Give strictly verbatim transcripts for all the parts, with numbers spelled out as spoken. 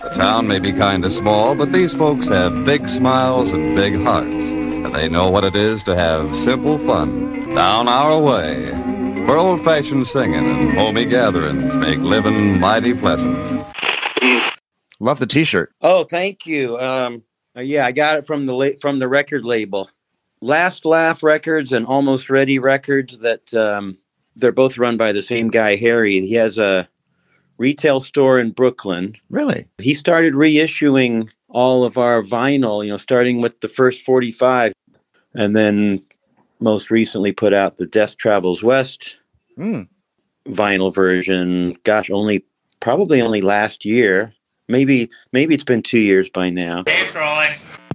The town may be kind of small, but these folks have big smiles and big hearts, and they know what it is to have simple fun down our way, where old-fashioned singing and homey gatherings make living mighty pleasant. Love the T-shirt. Oh, thank you. Um, yeah, I got it from the la- from the record label, Last Laugh Records and Almost Ready Records. That um, they're both run by the same guy, Harry. He has a retail store in Brooklyn. Really? He started reissuing all of our vinyl, you know, starting with the first forty-five, and then most recently put out the Death Travels West mm. vinyl version. Gosh, only probably only last year. Maybe maybe it's been two years by now. Dave's rolling.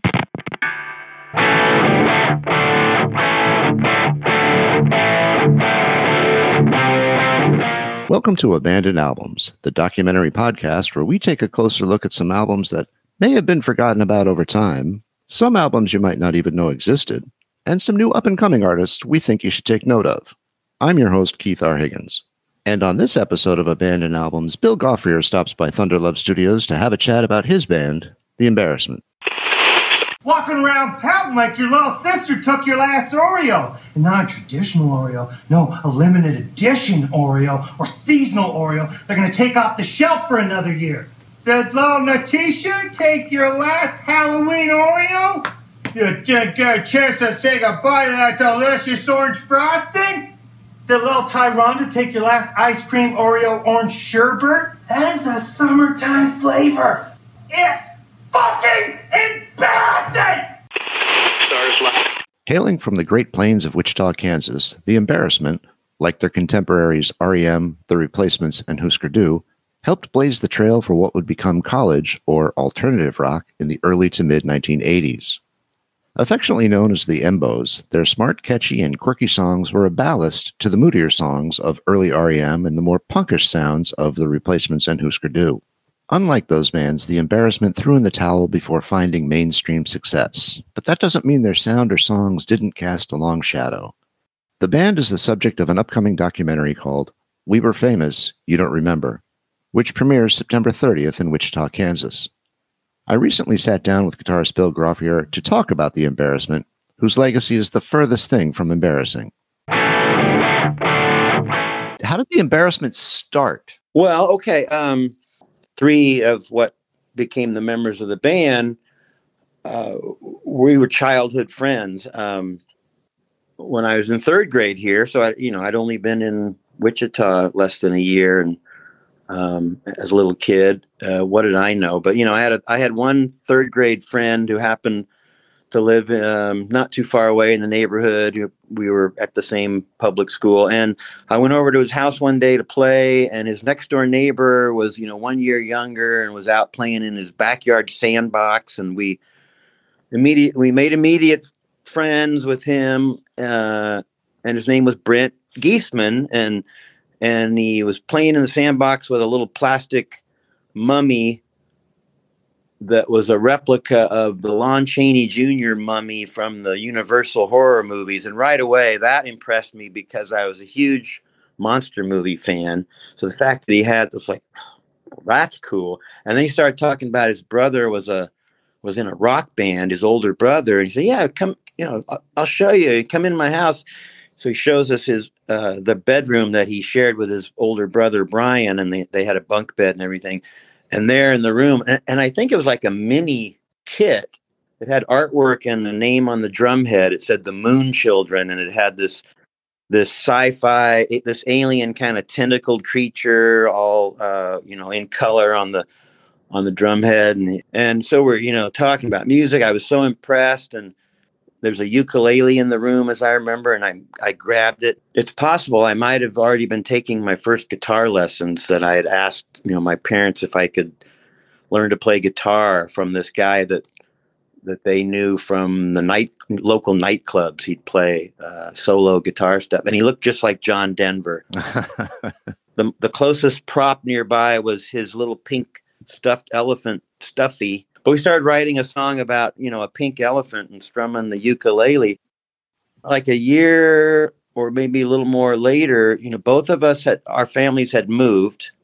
Welcome to Abandoned Albums, the documentary podcast where we take a closer look at some albums that may have been forgotten about over time, some albums you might not even know existed, and some new up-and-coming artists we think you should take note of. I'm your host, Keith R. Higgins. And on this episode of Abandoned Albums, Bill Goffrier stops by Thunder Love Studios to have a chat about his band, The Embarrassment. Walking around pouting like your little sister took your last Oreo. And not a traditional Oreo. No, a limited edition Oreo or seasonal Oreo. They're going to take off the shelf for another year. Did little Natisha take your last Halloween Oreo? You didn't get a chance to say goodbye to that delicious orange frosting? Did little Tyronda take your last ice cream Oreo orange sherbet? That is a summertime flavor. It's fucking embarrassing! Hailing from the Great Plains of Wichita, Kansas, The Embarrassment, like their contemporaries R E M, The Replacements, and Husker Du, helped blaze the trail for what would become college or alternative rock in the early to mid nineteen eighties. Affectionately known as the Embos, their smart, catchy, and quirky songs were a ballast to the moodier songs of early R E M and the more punkish sounds of The Replacements and Husker Du. Unlike those bands, The Embarrassment threw in the towel before finding mainstream success, but that doesn't mean their sound or songs didn't cast a long shadow. The band is the subject of an upcoming documentary called We Were Famous, You Don't Remember, which premieres September thirtieth in Wichita, Kansas. I recently sat down with guitarist Bill Goffrier to talk about The Embarrassment, whose legacy is the furthest thing from embarrassing. How did The Embarrassment start? Well, okay, um... three of what became the members of the band, uh, we were childhood friends. Um, when I was in third grade here, so I, you know, I'd only been in Wichita less than a year, and um, as a little kid, uh, what did I know? But you know, I had a, I had one third grade friend who happened to live um, not too far away in the neighborhood. We were at the same public school, and I went over to his house one day to play, and his next door neighbor was, you know, one year younger and was out playing in his backyard sandbox. And we immediate, we made immediate friends with him. Uh, and his name was Brent Geisman. And, and he was playing in the sandbox with a little plastic mummy that was a replica of the Lon Chaney Junior mummy from the Universal horror movies. And right away, that impressed me because I was a huge monster movie fan. So the fact that he had this, like, well, that's cool. And then he started talking about his brother was a was in a rock band, his older brother. And he said, yeah, come, you know, I'll, I'll show you. Come in my house. So he shows us his uh, the bedroom that he shared with his older brother, Brian, and they, they had a bunk bed and everything. And there in the room, and, and I think it was like a mini kit. It had artwork and the name on the drum head. It said the Moon Children, and it had this this sci-fi, this alien kind of tentacled creature, all uh, you know, in color on the on the drum head. And and so we're, you know, talking about music. I was so impressed, and there's a ukulele in the room, as I remember, and I I grabbed it. It's possible I might have already been taking my first guitar lessons, that I had asked, you know, my parents if I could learn to play guitar from this guy that that they knew from the night local nightclubs. He'd play uh, solo guitar stuff, and he looked just like John Denver. the The closest prop nearby was his little pink stuffed elephant, Stuffy. But we started writing a song about, you know, a pink elephant and strumming the ukulele. Like a year or maybe a little more later, you know, both of us had, our families had moved.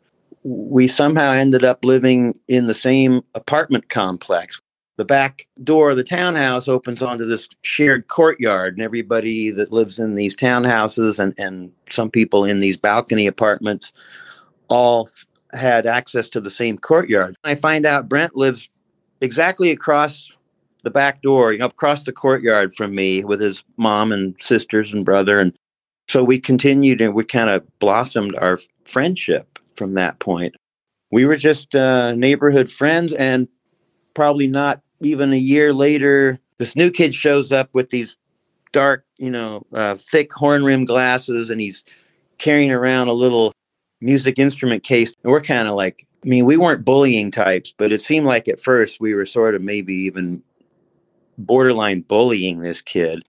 we somehow ended up living in the same apartment complex. The back door of the townhouse opens onto this shared courtyard, and everybody that lives in these townhouses and, and some people in these balcony apartments all had access to the same courtyard. I find out Brent lives exactly across the back door, you know, across the courtyard from me with his mom and sisters and brother. And so we continued and we kind of blossomed our friendship from that point. We were just uh, neighborhood friends, and probably not even a year later, this new kid shows up with these dark, you know, uh, thick horn rim glasses, and he's carrying around a little music instrument case. And we're kind of like, I mean, we weren't bullying types, but it seemed like at first we were sort of maybe even borderline bullying this kid.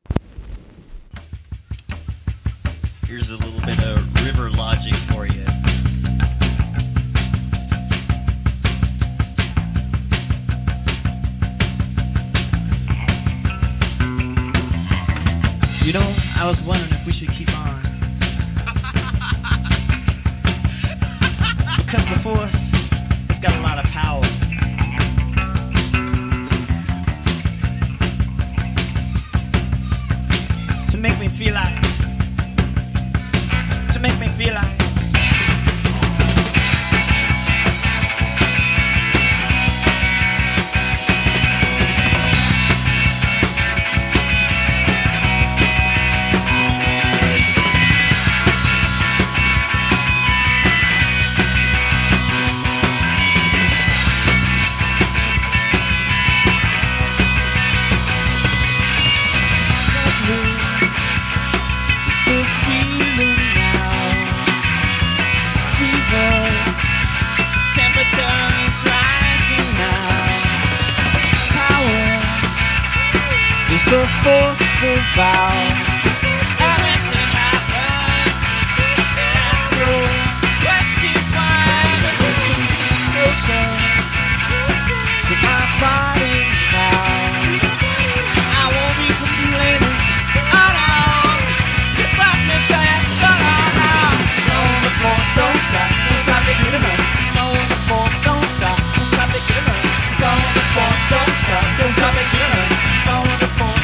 Here's a little bit of river logic for you. You know, I was wondering if we should keep on. Because the Force has got a lot of power. To make me feel like, to make me feel like. The force will bow. Everything happened. Let's go. Let's keep flying. Pushing closer to my body now. I won't be complaining. Oh no. Just let me tell you. Oh no. No, the force don't stop. Don't stop it, get enough. No, the force don't stop. Don't stop it, get enough. No, the force don't stop. Don't stop it, get enough. No, the force.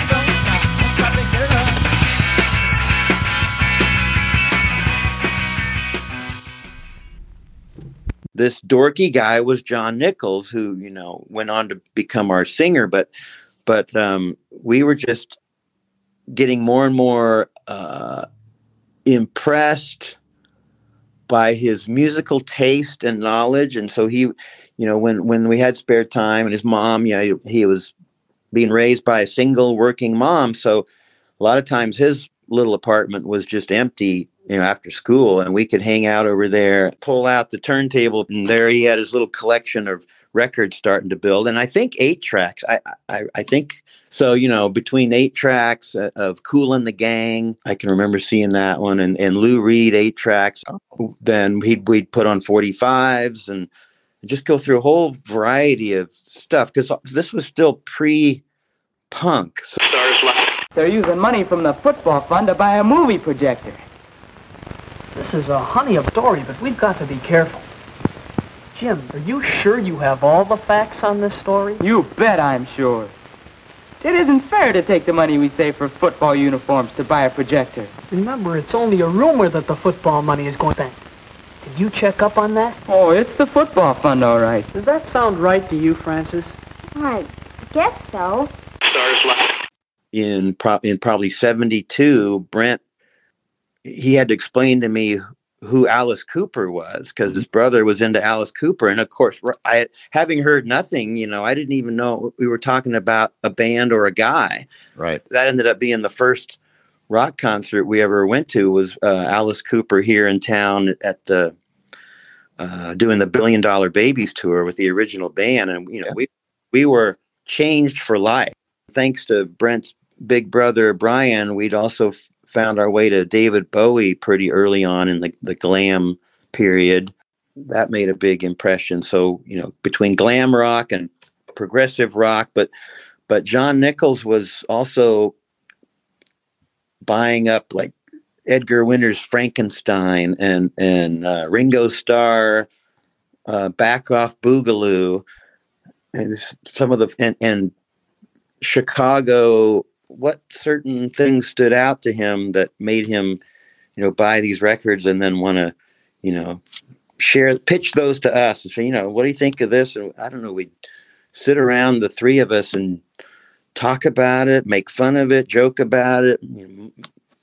This dorky guy was John Nichols, who, you know, went on to become our singer. But but um, we were just getting more and more uh, impressed by his musical taste and knowledge. And so he, you know, when, when we had spare time, and his mom, you know, he, he was being raised by a single working mom. So a lot of times his little apartment was just empty, you know, after school, and we could hang out over there, pull out the turntable, and there he had his little collection of records starting to build. And I think eight tracks, I, I, I think so, you know, between eight tracks of Kool and the Gang, I can remember seeing that one, and, and Lou Reed, eight tracks. Oh. Then he'd, we'd put on forty-fives and just go through a whole variety of stuff, because this was still pre-punk. So they're using money from the football fund to buy a movie projector. This is a honey of a story, but we've got to be careful. Jim, are you sure you have all the facts on this story? You bet I'm sure. It isn't fair to take the money we save for football uniforms to buy a projector. Remember, it's only a rumor that the football money is going back. Did you check up on that? Oh, it's the football fund, all right. Does that sound right to you, Francis? I guess so. In, pro- in probably seventy-two, Brent, he had to explain to me who Alice Cooper was, because his brother was into Alice Cooper. And of course, I, having heard nothing, you know, I didn't even know we were talking about a band or a guy. Right. That ended up being the first rock concert we ever went to, was uh, Alice Cooper here in town at the, uh, doing the Billion Dollar Babies tour with the original band. And, you know, yeah. we, we were changed for life. Thanks to Brent's big brother, Brian, we'd also f- found our way to David Bowie pretty early on in the, the glam period. That made a big impression. So, you know, between glam rock and progressive rock, but but John Nichols was also buying up like Edgar Winter's Frankenstein and and uh, Ringo Starr, uh, Back Off Boogaloo, and some of the and, and Chicago. What certain things stood out to him that made him, you know, buy these records and then want to, you know, share, pitch those to us and say, you know, what do you think of this? And I don't know, we'd sit around, the three of us, and talk about it, make fun of it, joke about it, you know,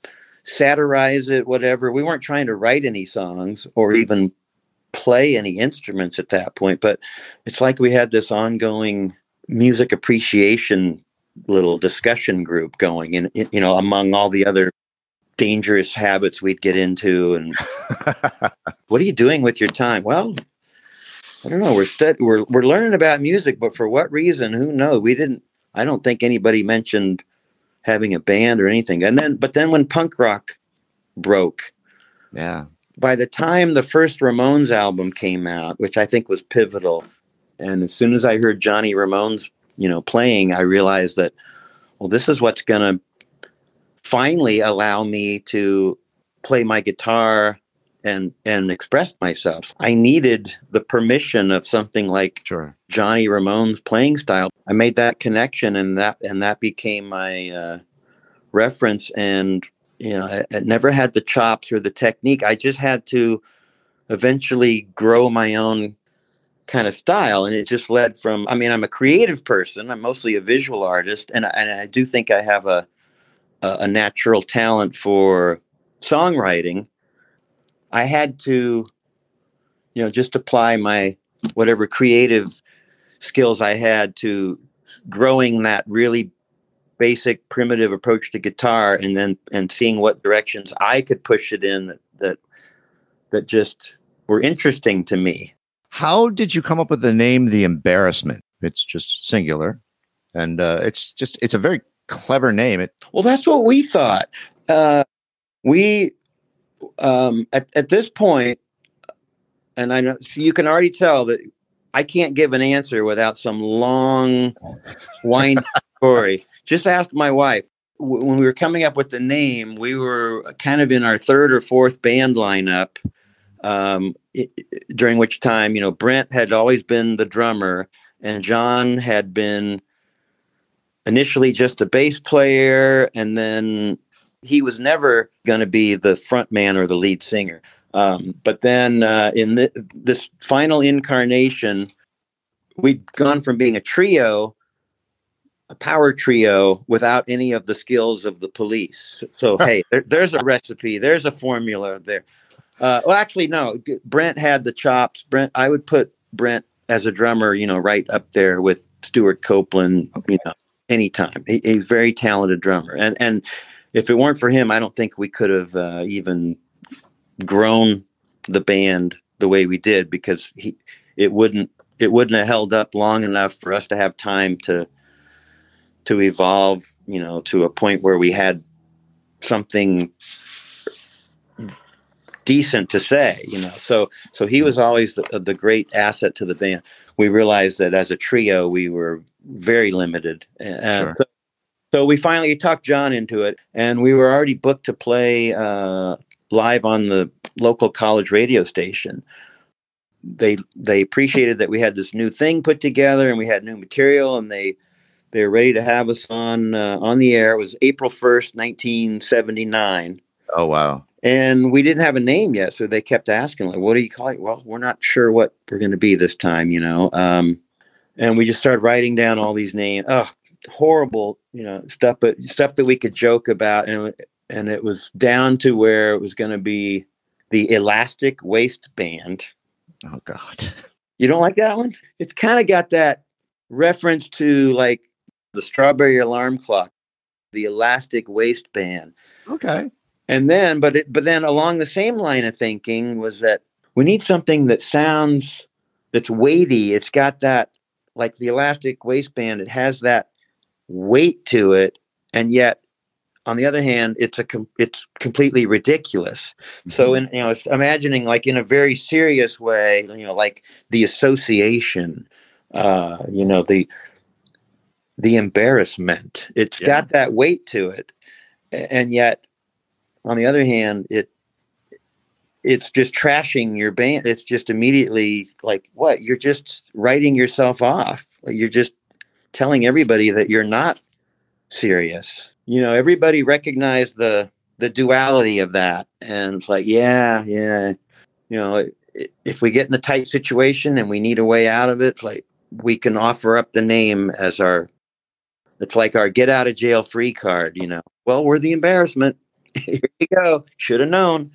satirize it, whatever. We weren't trying to write any songs or even play any instruments at that point, but it's like we had this ongoing music appreciation little discussion group going, and, you know, among all the other dangerous habits we'd get into. And what are you doing with your time? Well, I don't know. We're stud- we're we're learning about music, but for what reason? Who knows? We didn't. I don't think anybody mentioned having a band or anything. And then, but then when punk rock broke, yeah. By the time the first Ramones album came out, which I think was pivotal, and as soon as I heard Johnny Ramones, you know, playing, I realized that, well, this is what's going to finally allow me to play my guitar and and express myself. I needed the permission of something like sure. Johnny Ramone's playing style. I made that connection, and that and that became my uh, reference. And you know, I, I never had the chops or the technique. I just had to eventually grow my own kind of style, and it just led from. I mean, I'm a creative person. I'm mostly a visual artist, and I, and I do think I have a a, a natural talent for songwriting. I had to, you know, just apply my whatever creative skills I had to growing that really basic primitive approach to guitar, and then and seeing what directions I could push it in that that, that just were interesting to me. How did you come up with the name The Embarrassment? It's just singular, and uh, it's just it's a very clever name. It well, that's what we thought. Uh, we um, at at this point, and I know so you can already tell that I can't give an answer without some long, winding story. Just ask my wife. W- when we were coming up with the name, we were kind of in our third or fourth band lineup. Um, it, during which time, you know, Brent had always been the drummer, and John had been initially just a bass player, and then he was never going to be the front man or the lead singer. Um, but then uh, in the, this final incarnation, we'd gone from being a trio, a power trio, without any of the skills of the Police. So, hey, there, there's a recipe. There's a formula there. Uh, well, actually, no. Brent had the chops. Brent, I would put Brent as a drummer, you know, right up there with Stuart Copeland, okay. you know, anytime. He, he's a very talented drummer. And and if it weren't for him, I don't think we could have uh, even grown the band the way we did, because he it wouldn't it wouldn't have held up long enough for us to have time to to evolve, you know, to a point where we had something decent to say, you know. So so he was always the, the great asset to the band. We realized that as a trio, we were very limited. Uh, sure. so, so we finally talked John into it, and we were already booked to play uh, live on the local college radio station. They they appreciated that we had this new thing put together, and we had new material, and they they were ready to have us on uh, on the air. It was April first, nineteen seventy-nine. Oh, wow. And we didn't have a name yet, so they kept asking, like, what do you call it? Well, we're not sure what we're going to be this time, you know. Um, and we just started writing down all these names. Oh, horrible, you know, stuff, but stuff that we could joke about. And, and it was down to where it was going to be the Elastic Waist Band. Oh, God. You don't like that one? It's kind of got that reference to, like, the Strawberry Alarm Clock, the Elastic Waist Band. Okay. And then, but it, but then along the same line of thinking was that we need something that sounds, that's weighty. It's got that, like the Elastic Waistband, it has that weight to it. And yet, on the other hand, it's a, com- it's completely ridiculous. Mm-hmm. So in, you know, it's imagining like in a very serious way, you know, like the association, uh, you know, the, the embarrassment, it's yeah. got that weight to it. And yet, on the other hand, it it's just trashing your band. It's just immediately like, what? You're just writing yourself off. You're just telling everybody that you're not serious. You know, everybody recognized the the duality of that. And it's like, yeah, yeah. You know, if we get in a tight situation and we need a way out of it, it's like we can offer up the name as our, it's like our get out of jail free card, you know. Well, we're the embarrassment. Here you go. Should have known.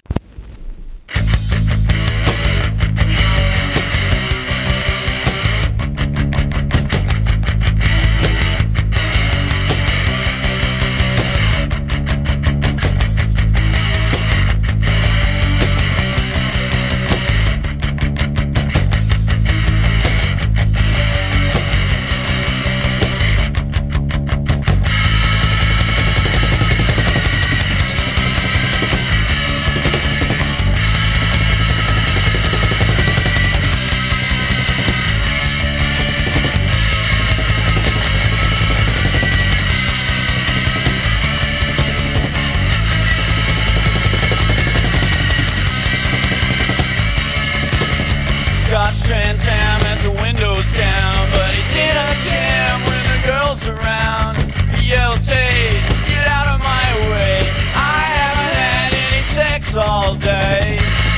All day.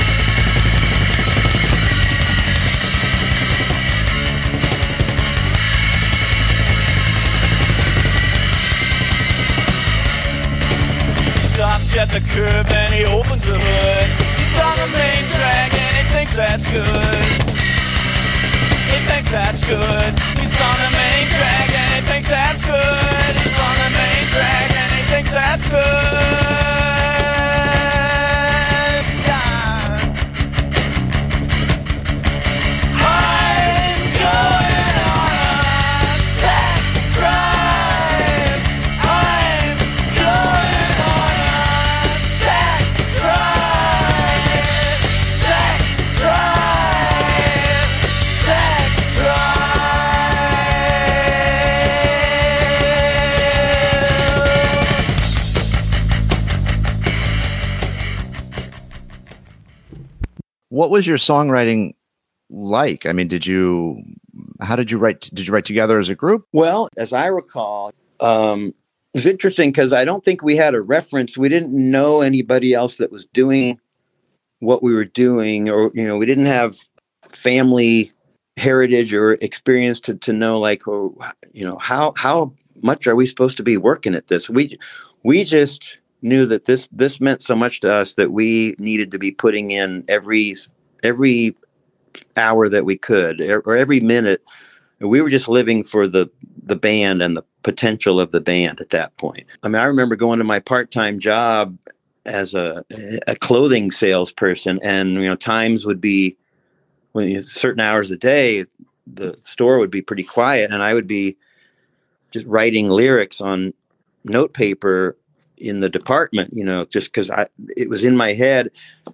He stops at the curb and he opens the hood. He's on the main track and he thinks that's good. He thinks that's good. He's on the main track and he thinks that's good. He's on the main track and he thinks that's good. What was your songwriting like? I mean, did you, how did you write, did you write together as a group? Well, as I recall, um, it was interesting because I don't think we had a reference. We didn't know anybody else that was doing what we were doing, or, you know, we didn't have family heritage or experience to, to know, like, oh, you know, how, how much are we supposed to be working at this? We, we just knew that this this meant so much to us that we needed to be putting in every every hour that we could, or every minute. We were just living for the the band and the potential of the band at that point. I mean, I remember going to my part-time job as a a clothing salesperson, and you know, times would be when you, certain hours a day, the store would be pretty quiet, and I would be just writing lyrics on note paper in the department, you know, just because I it was in my head.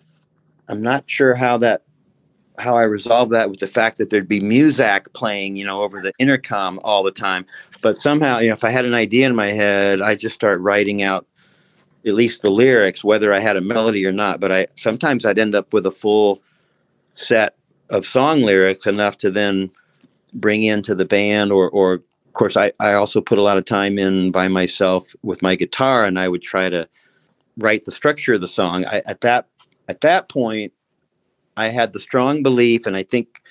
I'm not sure how that how I resolved that with the fact that there'd be Muzak playing, you know, over the intercom all the time. But somehow, you know, if I had an idea in my head, I just start writing out at least the lyrics, whether I had a melody or not. But I sometimes I'd end up with a full set of song lyrics, enough to then bring into the band, or or of course, I, I also put a lot of time in by myself with my guitar, and I would try to write the structure of the song. I, at that at that point, I had the strong belief, and I think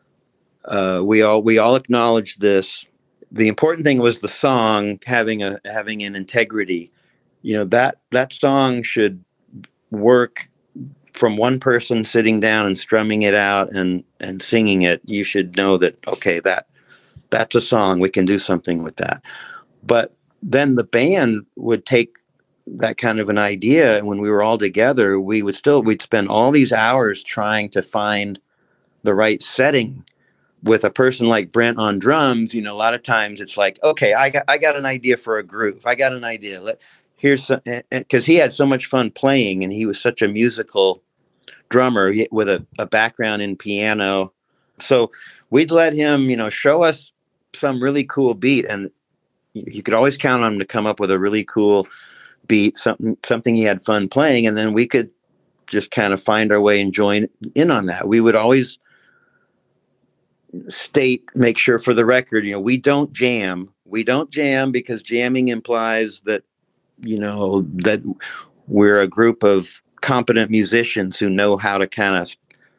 uh, we all we all acknowledged this. The important thing was the song having a having an integrity. You know, that that song should work from one person sitting down and strumming it out and and singing it. You should know that, okay, that. That's a song. We can do something with that. But then the band would take that kind of an idea, and when we were all together, we would still, we'd spend all these hours trying to find the right setting. With a person like Brent on drums, you know, a lot of times it's like, okay, I got, I got an idea for a groove. I got an idea. Let, here's some, because he had so much fun playing, and he was such a musical drummer with a, a background in piano. So we'd let him, you know, show us some really cool beat, and you could always count on him to come up with a really cool beat, something something he had fun playing, and then we could just kind of find our way and join in on that. We would always state, make sure for the record, you know, we don't jam. We don't jam because jamming implies that, you know, that we're a group of competent musicians who know how to kind of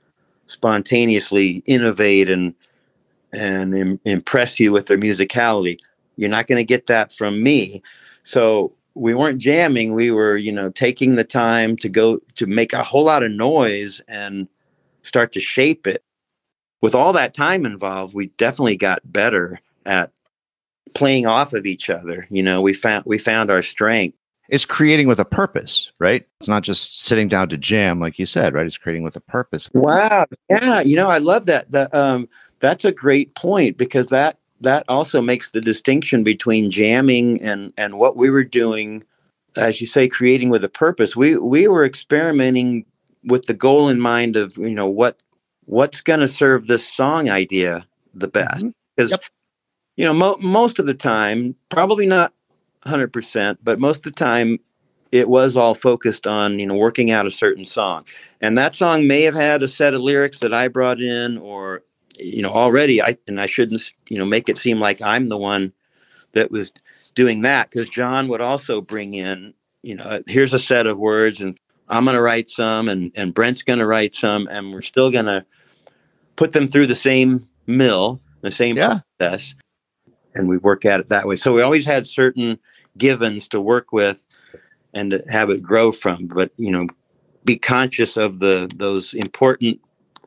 spontaneously innovate and and im- impress you with their musicality. You're not going to get that from me. So we weren't jamming. We were, you know, taking the time to go to make a whole lot of noise and start to shape it. With all that time involved, we definitely got better at playing off of each other. You know, we found we found our strength. It's creating with a purpose, right? It's not just sitting down to jam, like you said, right? It's creating with a purpose. Wow. Yeah. You know, I love that. The, um, that's a great point, because that, that also makes the distinction between jamming and, and what we were doing, as you say, creating with a purpose. We, we were experimenting with the goal in mind of, you know, what, what's going to serve this song idea the best. Because, mm-hmm. yep. you know, mo- most of the time, probably not one hundred percent, but most of the time it was all focused on, you know, working out a certain song. And that song may have had a set of lyrics that I brought in, or, you know, already I, and I shouldn't, you know, make it seem like I'm the one that was doing that, because John would also bring in, you know, here's a set of words and I'm going to write some and, and Brent's going to write some, and we're still going to put them through the same mill, the same yeah. process. And we work at it that way. So we always had certain givens to work with and to have it grow from, but, you know, be conscious of the, those important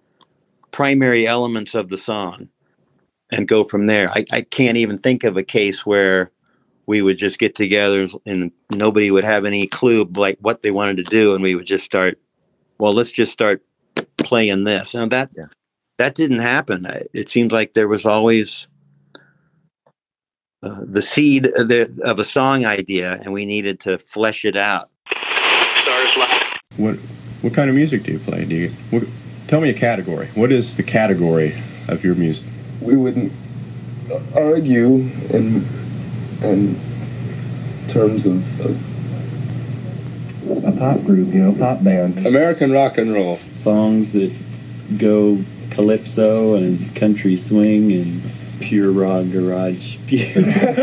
primary elements of the song and go from there. I, I can't even think of a case where we would just get together and nobody would have any clue like what they wanted to do. And we would just start, well, let's just start playing this. Now that, yeah. that didn't happen. It seemed like there was always Uh, the seed of, the, of a song idea, and we needed to flesh it out. Stars Live. What what kind of music do you play? Do you what, tell me a category? What is the category of your music? We wouldn't argue in in terms of, of a pop group, you know, pop band. American rock and roll songs that go calypso and country swing and pure raw garage. It's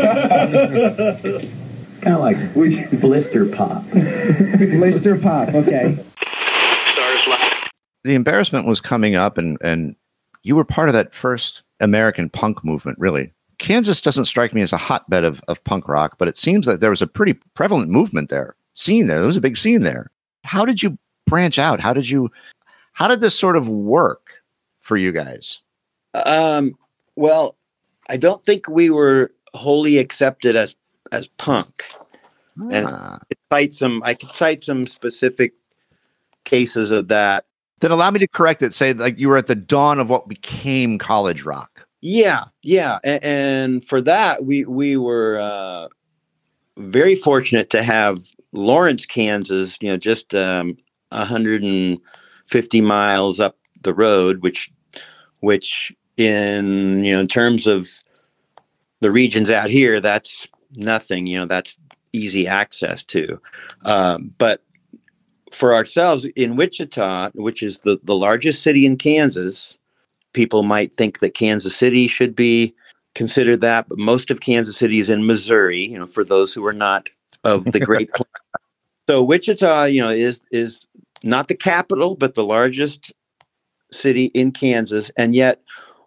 kind of like blister pop. Blister pop, okay. Stars Live. The Embarrassment was coming up, and, and you were part of that first American punk movement, really. Kansas doesn't strike me as a hotbed of, of punk rock, but it seems that there was a pretty prevalent movement there, scene there. There was a big scene there. How did you branch out? How did you, how did this sort of work for you guys? Um, well, I don't think we were wholly accepted as as punk, ah. and I could cite some. I could cite some specific cases of that. Then allow me to correct it. Say like you were at the dawn of what became college rock. Yeah, yeah, and, and for that we we were uh, very fortunate to have Lawrence, Kansas. You know, just um, one hundred fifty miles up the road, which which. In, you know, in terms of the regions out here, that's nothing, you know, that's easy access to. Um, but for ourselves in Wichita, which is the, the largest city in Kansas, people might think that Kansas City should be considered that, but most of Kansas City is in Missouri, you know, for those who are not of the Great Plains. So Wichita, you know, is, is not the capital, but the largest city in Kansas. And yet,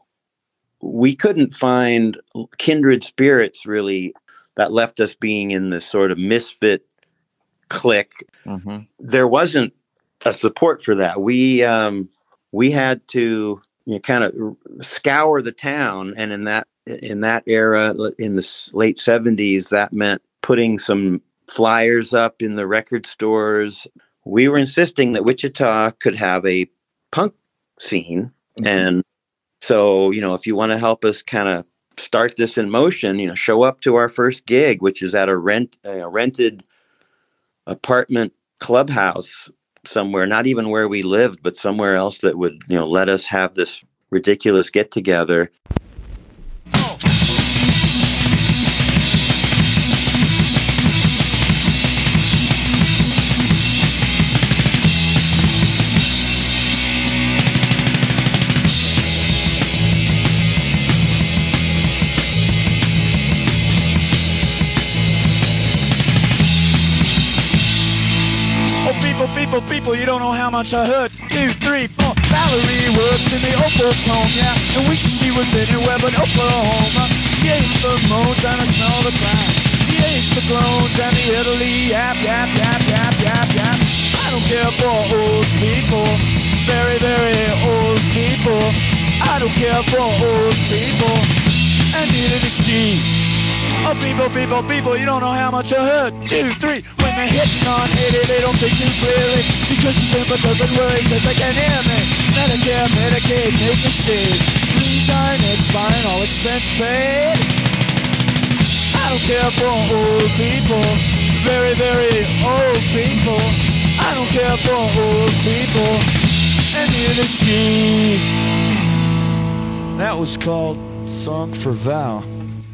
we couldn't find kindred spirits really that left us being in this sort of misfit clique. Mm-hmm. There wasn't a support for that. We um, we had to, you know, kind of scour the town, and in that in that era, in the late seventies, that meant putting some flyers up in the record stores. We were insisting that Wichita could have a punk scene, mm-hmm. and so, you know, if you want to help us kind of start this in motion, you know, show up to our first gig, which is at a rent, a rented apartment clubhouse somewhere, not even where we lived, but somewhere else that would, you know, let us have this ridiculous get together. people, people, you don't know how much I hurt. Two, three, four. Valerie works in the Opal's home, yeah. And wishes she was anywhere but Oklahoma. She hates the moans and the smell of the crime. She hates the clones and the Italy. Yap, yap, yap, yap, yap, yap. I don't care for old people. Very, very old people. I don't care for old people. And neither does she. Oh, people, people, people, you don't know how much I hurt. Two, three, when they're hitting on eighty, they don't think too clearly. She cusses them but doesn't worry, cause they can hear me. Medicare, Medicaid, make the shade. Green dime, it's fine, all expense paid. I don't care for old people. Very, very old people. I don't care for old people. And neither does she. That was called Song for Val.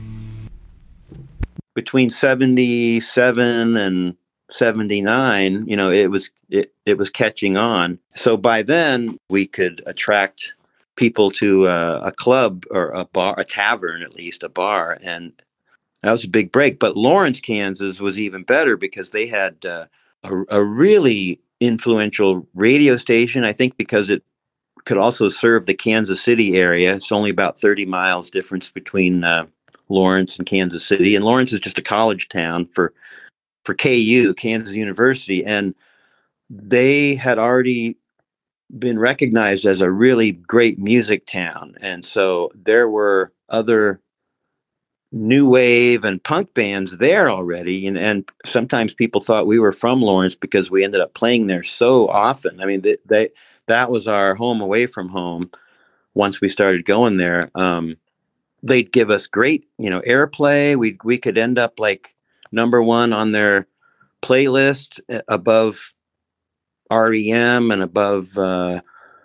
Between seventy-seven and seventy-nine, you know, it was it, it was catching on. So by then we could attract people to uh, a club or a bar, a tavern, at least a bar. And that was a big break. But Lawrence, Kansas was even better because they had uh, a, a really influential radio station, I think because it could also serve the Kansas City area. It's only about thirty miles difference between uh, Lawrence and Kansas City, and Lawrence is just a college town for for K U, Kansas University, and they had already been recognized as a really great music town. And so there were other new wave and punk bands there already, and, and sometimes people thought we were from Lawrence because we ended up playing there so often. I mean, they, they that was our home away from home once we started going there. Um, They'd give us great, you know, airplay. We we could end up like number one on their playlist, above R E M and above uh,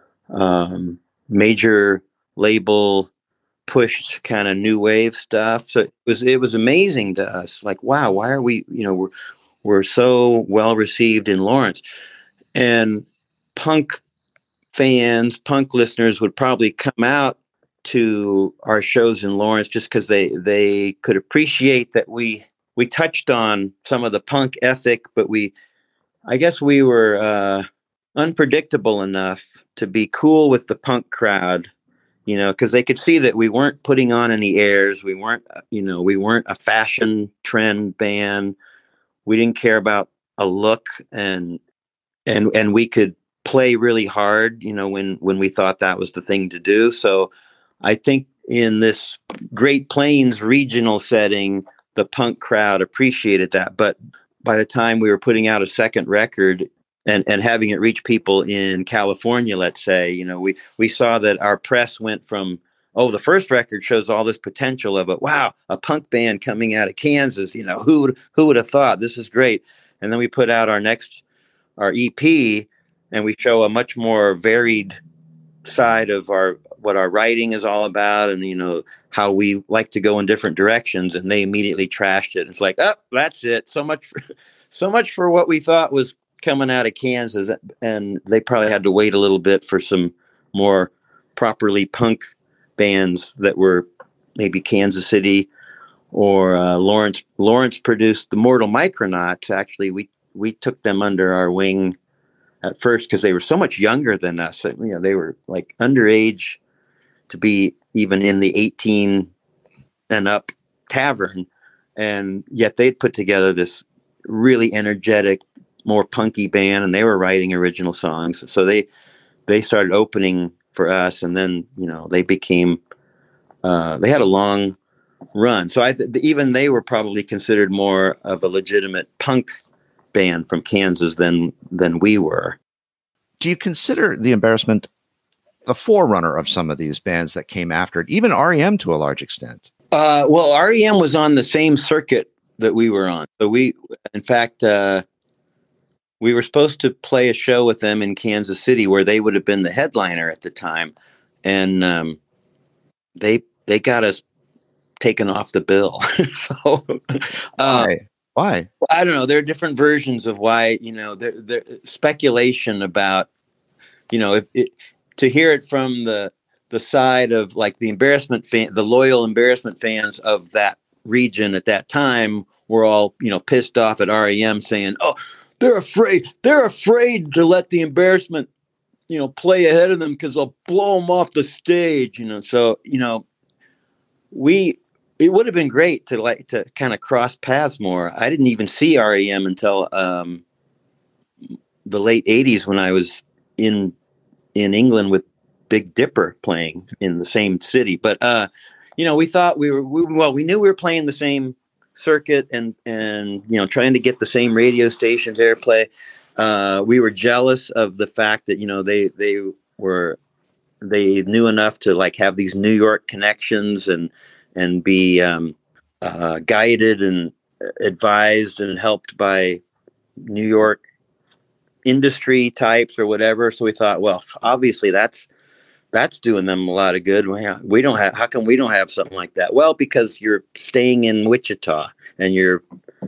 um, major label pushed kind of new wave stuff. So it was it was amazing to us. Like, wow, why are we? You know, we're we're so well received in Lawrence, and punk fans, punk listeners would probably come out to our shows in Lawrence just because they they could appreciate that we we touched on some of the punk ethic, but we I guess we were uh, unpredictable enough to be cool with the punk crowd, you know, because they could see that we weren't putting on any airs, we weren't you know we weren't a fashion trend band, we didn't care about a look, and and and we could play really hard, you know, when when we thought that was the thing to do. So I think in this Great Plains regional setting, the punk crowd appreciated that. But by the time we were putting out a second record and, and having it reach people in California, let's say, you know, we, we saw that our press went from, oh, the first record shows all this potential of it. Wow, a punk band coming out of Kansas, you know, who would, who would have thought? This is great. And then we put out our next, our E P, and we show a much more varied side of our what our writing is all about, and you know how we like to go in different directions, and they immediately trashed it. It's like, oh, that's it. So much, for, so much for what we thought was coming out of Kansas, and they probably had to wait a little bit for some more properly punk bands that were maybe Kansas City or uh, Lawrence. Lawrence produced the Mortal Micronauts. Actually, we we took them under our wing at first because they were so much younger than us. You know, they were like underage to be even in the eighteen and up tavern. And yet they'd put together this really energetic, more punky band, and they were writing original songs. So they, they started opening for us. And then, you know, they became, uh, they had a long run. So I, th- even they were probably considered more of a legitimate punk band from Kansas than, than we were. Do you consider The Embarrassment the forerunner of some of these bands that came after it, even R E M to a large extent? Uh, well, R E M was on the same circuit that we were on. So we, in fact, uh, we were supposed to play a show with them in Kansas City where they would have been the headliner at the time. And um, they they got us taken off the bill. so uh, Why? Why? I don't know. There are different versions of why, you know, there, there speculation about, you know, if it, to hear it from the the side of like the embarrassment fan, the loyal Embarrassment fans of that region at that time were all, you know, pissed off at R E M saying, oh, they're afraid. They're afraid to let the embarrassment, you know, play ahead of them because they'll blow them off the stage. You know, so you know, we it would have been great to like to kind of cross paths more. I didn't even see R E M until um, the late eighties when I was in in England with Big Dipper playing in the same city. But uh, you know, we thought we were we, well, we knew we were playing the same circuit and and you know trying to get the same radio stations airplay. Uh, we were jealous of the fact that you know they they were they knew enough to like have these New York connections and and be um, uh, guided and advised and helped by New York industry types or whatever. So we thought, well, obviously that's that's doing them a lot of good. We don't have, how come we don't have something like that? Well, because you're staying in Wichita and you're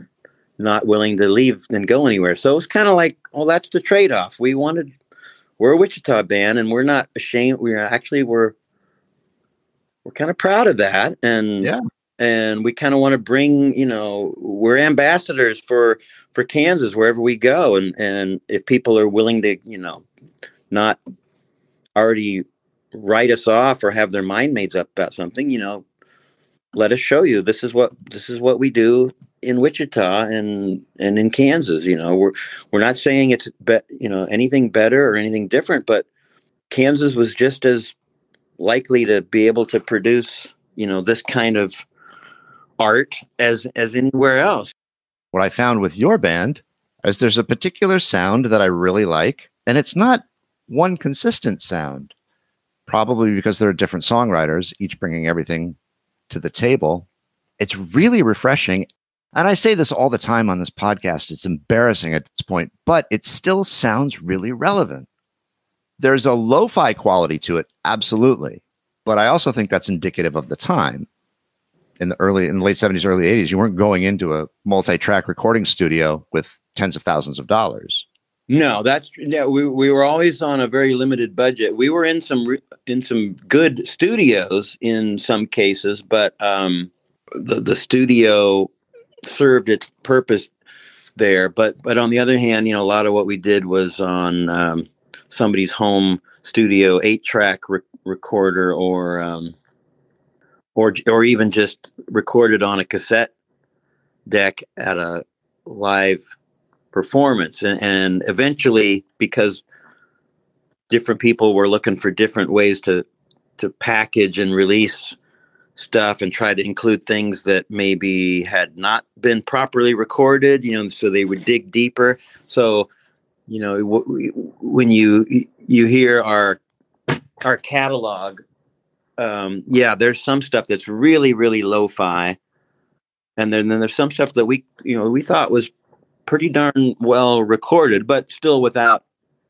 not willing to leave and go anywhere. So it's kind of like, well, that's the trade-off. We wanted, we're a Wichita band and we're not ashamed. We're actually, we're, we're kind of proud of that. And, yeah. and we kind of want to bring, you know, we're ambassadors for, for Kansas wherever we go. And, and if people are willing to, you know, not already write us off or have their mind made up about something, you know, let us show you this is what this is what we do in Wichita and and in Kansas. You know, we're we're not saying it's be, you know anything better or anything different, but Kansas was just as likely to be able to produce, you know, this kind of art as as anywhere else. What I found with your band is there's a particular sound that I really like, and it's not one consistent sound. Probably because there are different songwriters, each bringing everything to the table. It's really refreshing. And I say this all the time on this podcast. It's embarrassing at this point, but it still sounds really relevant. There's a lo-fi quality to it, absolutely. But I also think that's indicative of the time. In the early, in the late seventies, early eighties, you weren't going into a multi-track recording studio with tens of thousands of dollars. No, that's no. We we were always on a very limited budget. We were in some in some good studios in some cases, but um, the the studio served its purpose there. But but on the other hand, you know, a lot of what we did was on um, somebody's home studio eight track re- recorder, or um, or or even just recorded on a cassette deck at a live performance. And, and eventually, because different people were looking for different ways to to package and release stuff and try to include things that maybe had not been properly recorded, you know, so they would dig deeper. So, you know, w- when you you hear our our catalog, um, yeah, there's some stuff that's really, really lo-fi. And then, then there's some stuff that we, you know, we thought was pretty darn well recorded, but still without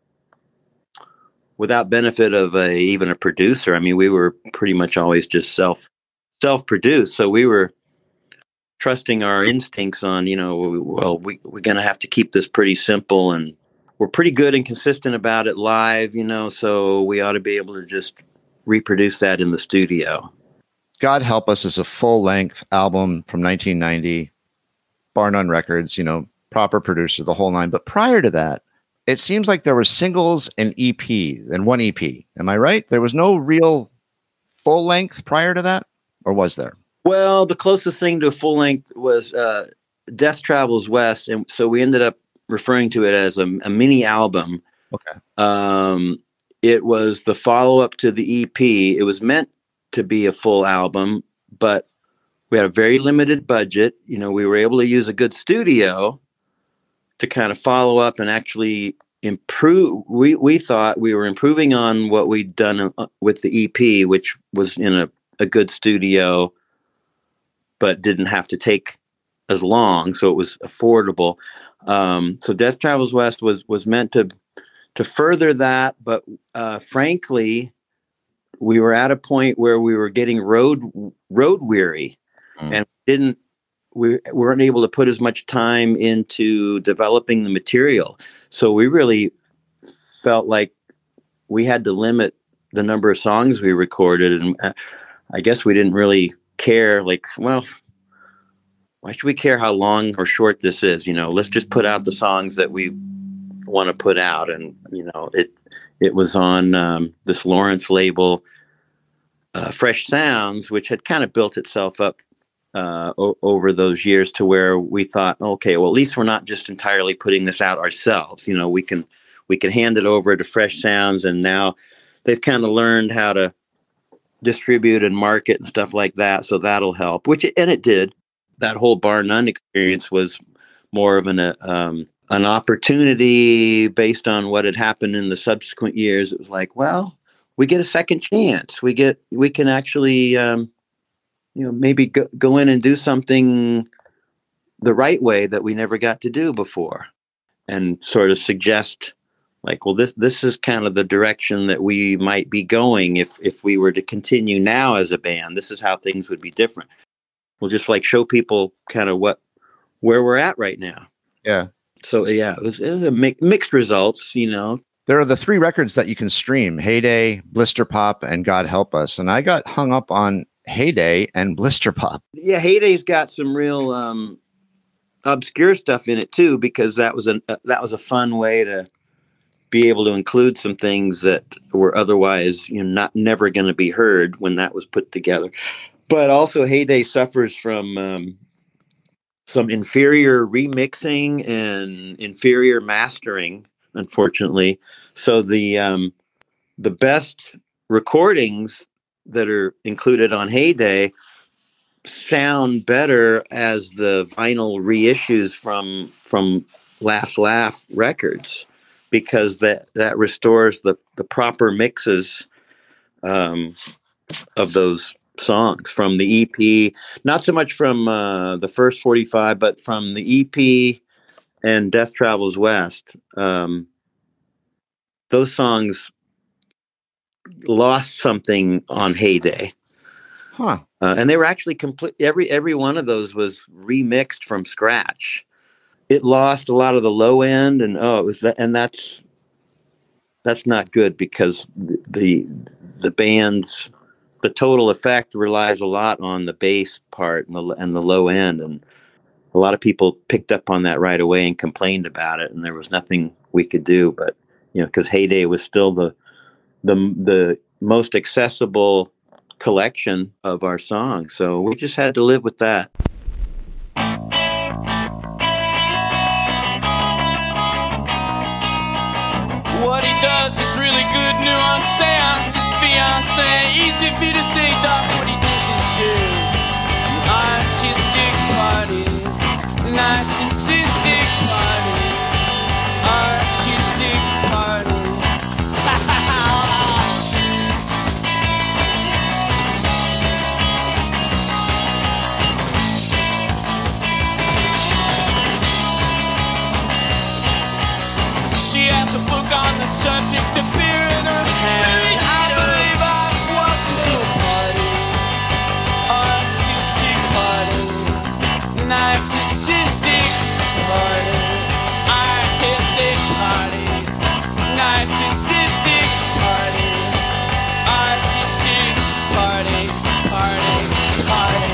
without benefit of a, even a producer. I mean, we were pretty much always just self self produced, so we were trusting our instincts on, you know, well, we we're gonna have to keep this pretty simple, and we're pretty good and consistent about it live, you know, so we ought to be able to just reproduce that in the studio. God Help Us is a full length album from nineteen ninety, Bar None Records, you know, proper producer, the whole nine. But prior to that, it seems like there were singles and E Ps and one E P. Am I right? There was no real full length prior to that, or was there? Well, the closest thing to a full length was uh, Death Travels West, and so we ended up referring to it as a, a mini album. Okay. Um, it was the follow up to the E P. It was meant to be a full album, but we had a very limited budget. You know, we were able to use a good studio to kind of follow up and actually improve. We we thought we were improving on what we'd done with the E P, which was in a, a good studio, but didn't have to take as long, so it was affordable. Um, so Death Travels West was was meant to to further that, but uh, frankly, we were at a point where we were getting road road weary, mm. and didn't. We weren't able to put as much time into developing the material. So we really felt like we had to limit the number of songs we recorded. And I guess we didn't really care. Like, well, why should we care how long or short this is? You know, let's just put out the songs that we want to put out. And, you know, it, it was on um, this Lawrence label, uh, Fresh Sounds, which had kind of built itself up uh, o- over those years to where we thought, okay, well, at least we're not just entirely putting this out ourselves. You know, we can, we can hand it over to Fresh Sounds, and now they've kind of learned how to distribute and market and stuff like that. So that'll help, which, and it did. That whole Bar None experience was more of an, uh, um, an opportunity based on what had happened in the subsequent years. It was like, well, we get a second chance. We get, we can actually, um, you know, maybe go, go in and do something the right way that we never got to do before, and sort of suggest like, well, this, this is kind of the direction that we might be going. If, if we were to continue now as a band, this is how things would be different. We'll just like show people kind of what, where we're at right now. Yeah. So yeah, it was, it was a mi- mixed results, you know. There are the three records that you can stream: Heyday, Blister Pop, and God Help Us. And I got hung up on Heyday and Blister Pop. Yeah, Heyday's got some real um, obscure stuff in it too, because that was a uh, that was a fun way to be able to include some things that were otherwise, you know, not never going to be heard when that was put together. But also, Heyday suffers from um, some inferior remixing and inferior mastering, unfortunately. So the um, the best recordings that are included on Heyday sound better as the vinyl reissues from from Last Laugh Records, because that that restores the the proper mixes um, of those songs from the E P, not so much from uh, the first forty-five, but from the E P and Death Travels West. Um, those songs lost something on Heyday. Huh. Uh, and they were actually complete. Every, every one of those was remixed from scratch. It lost a lot of the low end, and oh, it was that, and that's, that's not good, because the, the, the band's, the total effect relies a lot on the bass part and the, and the low end. And a lot of people picked up on that right away and complained about it. And there was nothing we could do, but, you know, because Heyday was still the, the, the most accessible collection of our songs. So we just had to live with that. What he does is really good nuance seance. His fiance, easy for you to say, Doc. What he does is an artistic party, narcissistic party, artistic party. She has a book on the subject of beer in her hand. I believe I've walked into a party, artistic party, narcissistic party, artistic party, narcissistic party, artistic party, party, party.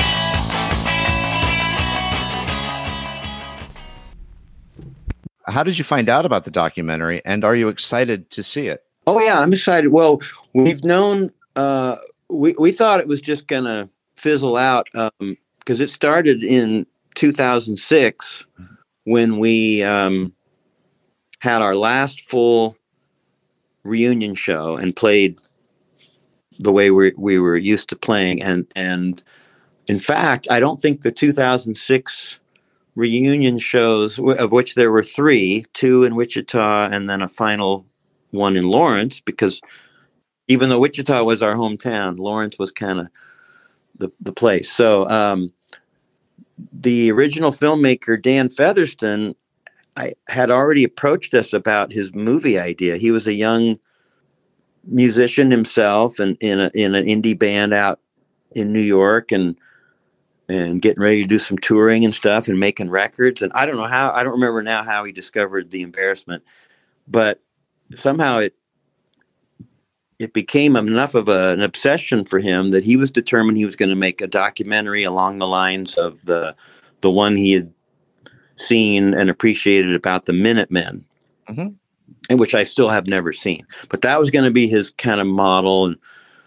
How did you find out about the documentary, and are you excited to see it? Oh yeah, I'm excited. Well, we've known, uh, we, we thought it was just going to fizzle out, um, because it started in two thousand six when we um, had our last full reunion show and played the way we we were used to playing. And, and in fact, I don't think the two thousand six reunion shows, of which there were three, two in Wichita and then a final one in Lawrence, because even though Wichita was our hometown, Lawrence was kind of the, the place. So um, the original filmmaker, Dan Featherston, I had already approached us about his movie idea. He was a young musician himself, and in a, in an indie band out in New York, and and getting ready to do some touring and stuff and making records. And I don't know how, I don't remember now how he discovered The Embarrassment, but somehow it, it became enough of a, an obsession for him that he was determined he was going to make a documentary along the lines of the the one he had seen and appreciated about the Minutemen, mm-hmm. and which I still have never seen. But that was going to be his kind of model, and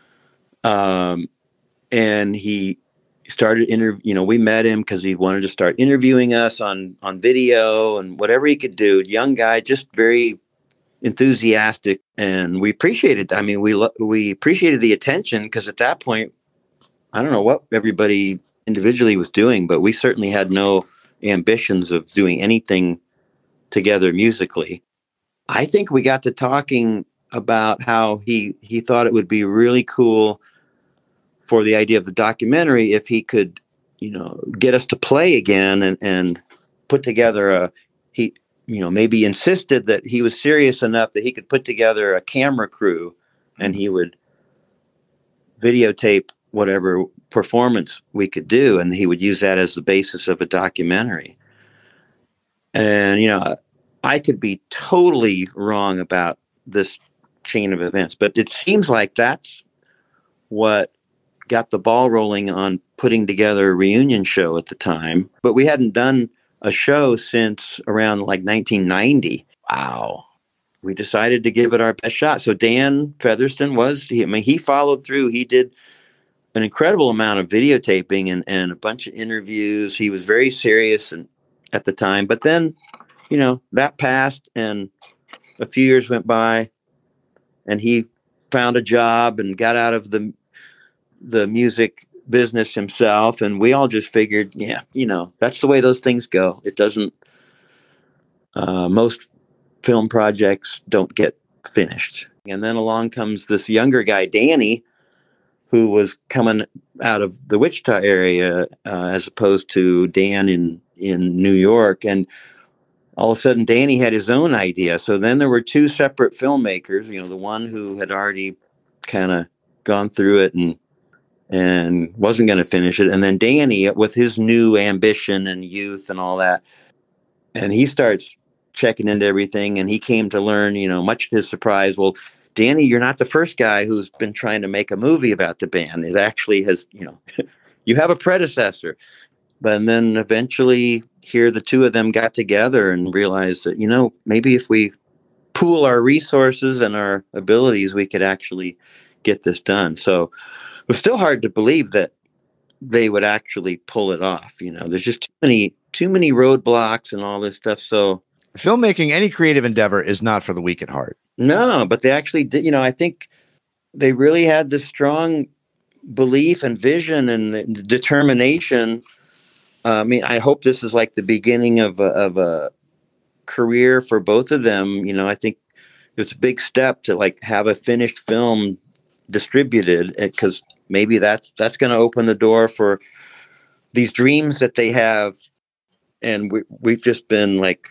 um, and he started interview. You know, we met him because he wanted to start interviewing us on on video and whatever he could do. Young guy, just very enthusiastic, and we appreciated. I mean, we lo- we appreciated the attention because at that point, I don't know what everybody individually was doing, but we certainly had no ambitions of doing anything together musically. I think we got to talking about how he he thought it would be really cool for the idea of the documentary if he could, you know, get us to play again and, and put together a, he, you know, maybe insisted that he was serious enough that he could put together a camera crew and he would videotape whatever performance we could do. And he would use that as the basis of a documentary. And, you know, I could be totally wrong about this chain of events, but it seems like that's what got the ball rolling on putting together a reunion show at the time. But we hadn't done a show since around like nineteen ninety. Wow. We decided to give it our best shot. So Dan Featherston was, he, I mean, he followed through. He did an incredible amount of videotaping and, and a bunch of interviews. He was very serious and at the time, but then, you know, that passed and a few years went by and he found a job and got out of the the music business himself. And we all just figured, yeah, you know, that's the way those things go. It doesn't, uh, most film projects don't get finished. And then along comes this younger guy, Danny, who was coming out of the Wichita area, uh, as opposed to Dan in, in New York. And all of a sudden Danny had his own idea. So then there were two separate filmmakers, you know, the one who had already kind of gone through it and and wasn't going to finish it. And then Danny with his new ambition and youth and all that. And he starts checking into everything. And he came to learn, you know, much to his surprise, well, Danny, you're not the first guy who's been trying to make a movie about the band. It actually has, you know, you have a predecessor. But then eventually here, the two of them got together and realized that, you know, maybe if we pool our resources and our abilities, we could actually get this done. So it was still hard to believe that they would actually pull it off. You know, there's just too many, too many roadblocks and all this stuff. So filmmaking, any creative endeavor is not for the weak at heart. No, but they actually did. You know, I think they really had this strong belief and vision and the determination. Uh, I mean, I hope this is like the beginning of a, of a career for both of them. You know, I think it was a big step to like have a finished film distributed, because maybe that's that's going to open the door for these dreams that they have. And we, we've just been like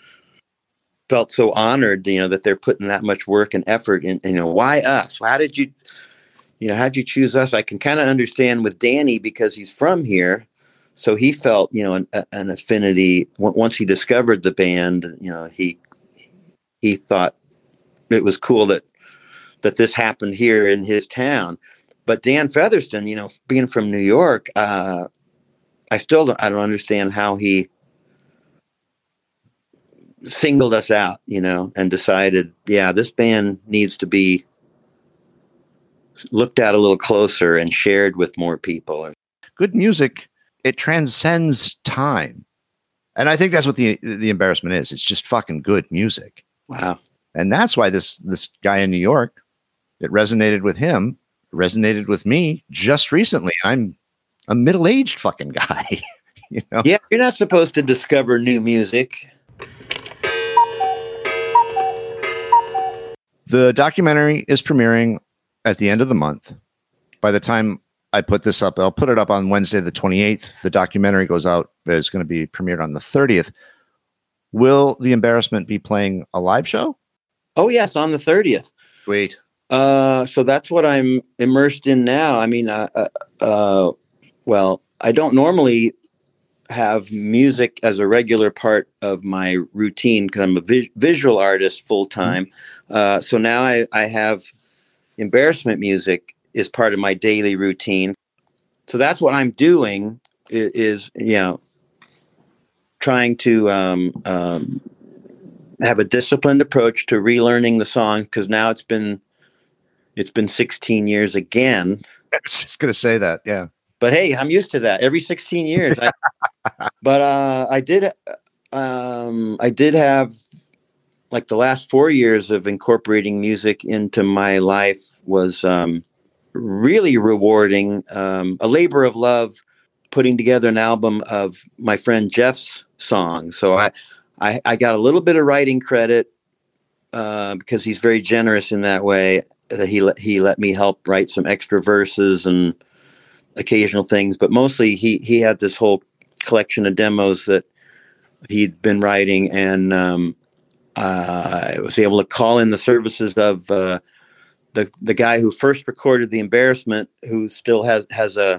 felt so honored, you know, that they're putting that much work and effort in. You know, why us? How did you, you know, how'd you choose us? I can kind of understand with Danny because he's from here. So he felt, you know, an, an affinity once he discovered the band. You know, he he thought it was cool that that this happened here in his town. But Dan Featherston, you know, being from New York, uh, I still don't, I don't understand how he singled us out, you know, and decided, yeah, this band needs to be looked at a little closer and shared with more people. Good music, it transcends time. And I think that's what the the embarrassment is. It's just fucking good music. Wow. And that's why this this guy in New York, it resonated with him, resonated with me just recently. I'm a middle-aged fucking guy. You know? Yeah, you're not supposed to discover new music. The documentary is premiering at the end of the month. By the time I put this up, I'll put it up on Wednesday, the twenty-eighth. The documentary goes out. It's going to be premiered on the thirtieth. Will The Embarrassment be playing a live show? Oh, yes, on the thirtieth. Wait. Uh, so that's what I'm immersed in now. I mean, uh, uh, uh, well, I don't normally have music as a regular part of my routine because I'm a vi- visual artist full time. Uh, so now I, I have embarrassment music is part of my daily routine. So that's what I'm doing is, is you know, trying to um, um, have a disciplined approach to relearning the songs, because now it's been it's been sixteen years again. I was just going to say that, yeah. But hey, I'm used to that. Every sixteen years. I, but uh, I did um, I did have like the last four years of incorporating music into my life was um, really rewarding. Um, a labor of love, putting together an album of my friend Jeff's songs. So I, I, I got a little bit of writing credit uh, because he's very generous in that way. Uh, he let he let me help write some extra verses and occasional things, but mostly he he had this whole collection of demos that he'd been writing, and um, uh, I was able to call in the services of uh, the the guy who first recorded The Embarrassment, who still has has a,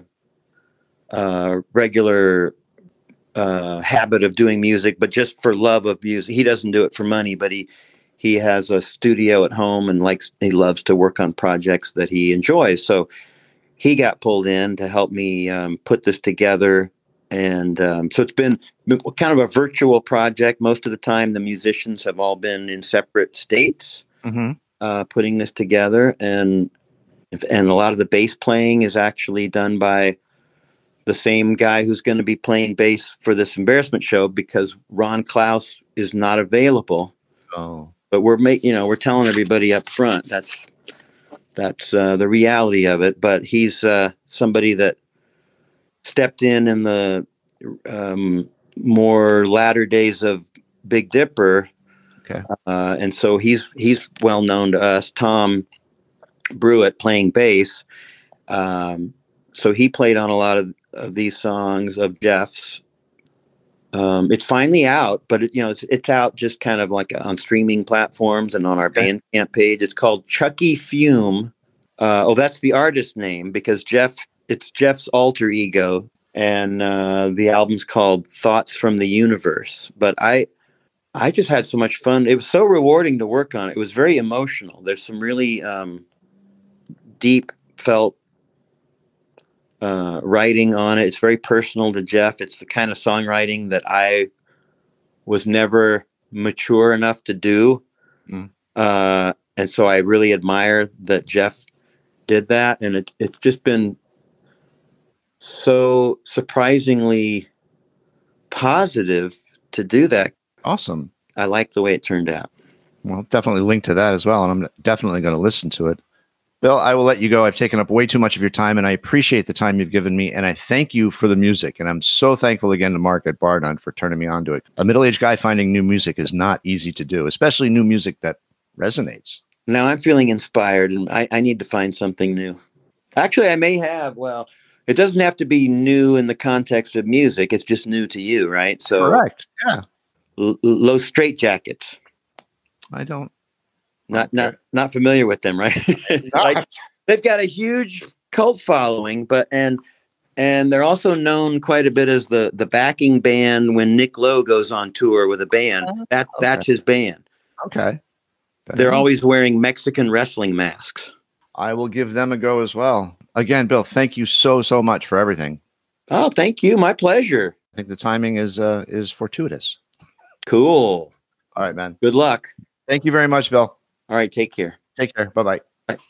a regular uh, habit of doing music, but just for love of music. He doesn't do it for money, but he he has a studio at home and likes he loves to work on projects that he enjoys. So he got pulled in to help me um, put this together. And um, so it's been kind of a virtual project. Most of the time, the musicians have all been in separate states, mm-hmm. uh, putting this together. And and a lot of the bass playing is actually done by the same guy who's going to be playing bass for this Embarrassment show, because Ron Klaus is not available. Oh, but we're making, you know, we're telling everybody up front. That's that's uh, the reality of it. But he's uh, somebody that stepped in in the um, more latter days of Big Dipper. Okay. Uh, and so he's, he's well known to us, Tom Brewitt playing bass. Um, so he played on a lot of, of these songs of Jeff's. Um, it's finally out, but it, you know, it's, it's out just kind of like on streaming platforms and on our okay. Bandcamp page. It's called Chucky Fume. Uh, oh, that's the artist name, because Jeff, it's Jeff's alter ego, and uh, the album's called Thoughts from the Universe. But I, I just had so much fun. It was so rewarding to work on it. It was very emotional. There's some really um, deep felt uh, writing on it. It's very personal to Jeff. It's the kind of songwriting that I was never mature enough to do. Mm. Uh, and so I really admire that Jeff did that. And it, it's just been so surprisingly positive to do that. Awesome. I like the way it turned out. Well, definitely link to that as well. And I'm definitely going to listen to it. Bill, I will let you go. I've taken up way too much of your time, and I appreciate the time you've given me. And I thank you for the music. And I'm so thankful again to Mark at Bar None for turning me on to it. A middle-aged guy finding new music is not easy to do, especially new music that resonates. Now I'm feeling inspired, and I, I need to find something new. Actually, I may have, well, it doesn't have to be new in the context of music. It's just new to you, right? So, correct. Yeah. L- Los Straitjackets. I don't. Not not not familiar with them, right? Like, they've got a huge cult following, but and and they're also known quite a bit as the the backing band when Nick Lowe goes on tour with a band. That okay. That's his band. Okay. They're always wearing Mexican wrestling masks. I will give them a go as well. Again, Bill, thank you so so much for everything. Oh, thank you. My pleasure. I think the timing is uh, is fortuitous. Cool. All right, man. Good luck. Thank you very much, Bill. All right, take care. Take care. Bye-bye.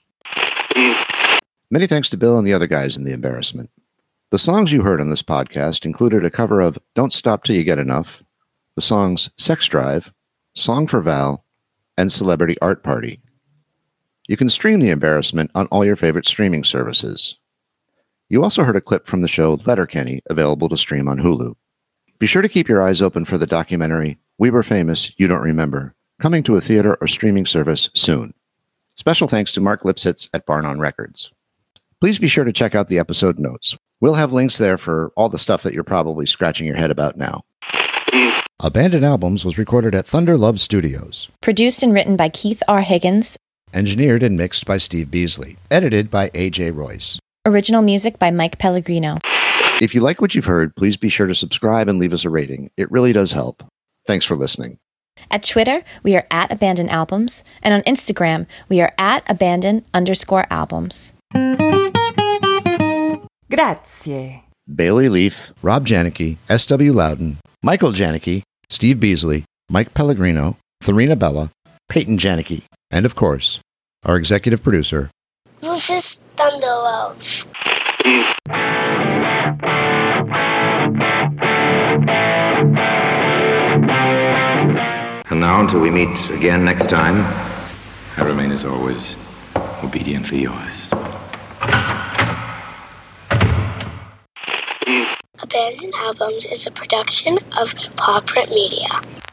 Bye. Many thanks to Bill and the other guys in The Embarrassment. The songs you heard on this podcast included a cover of Don't Stop Till You Get Enough, the songs Sex Drive, Song for Val, and Celebrity Art Party. You can stream The Embarrassment on all your favorite streaming services. You also heard a clip from the show Letterkenny, available to stream on Hulu. Be sure to keep your eyes open for the documentary We Were Famous, You Don't Remember, coming to a theater or streaming service soon. Special thanks to Mark Lipsitz at Bar None Records. Please be sure to check out the episode notes. We'll have links there for all the stuff that you're probably scratching your head about now. Abandoned Albums was recorded at Thunder Love Studios. Produced and written by Keith R. Higgins. Engineered and mixed by Steve Beasley. Edited by A J Royce. Original music by Mike Pellegrino. If you like what you've heard, please be sure to subscribe and leave us a rating. It really does help. Thanks for listening. At Twitter, we are at Abandon Albums, and on Instagram, we are at Abandon underscore albums. Grazie. Bailey Leaf, Rob Janicki, S W Loudon, Michael Janicki, Steve Beasley, Mike Pellegrino, Tharina Bella, Peyton Janicki, and of course, our executive producer, Rufus Thunderwolf. And now, until we meet again next time, I remain as always obediently yours. Abandon Albums is a production of Paw Print Media.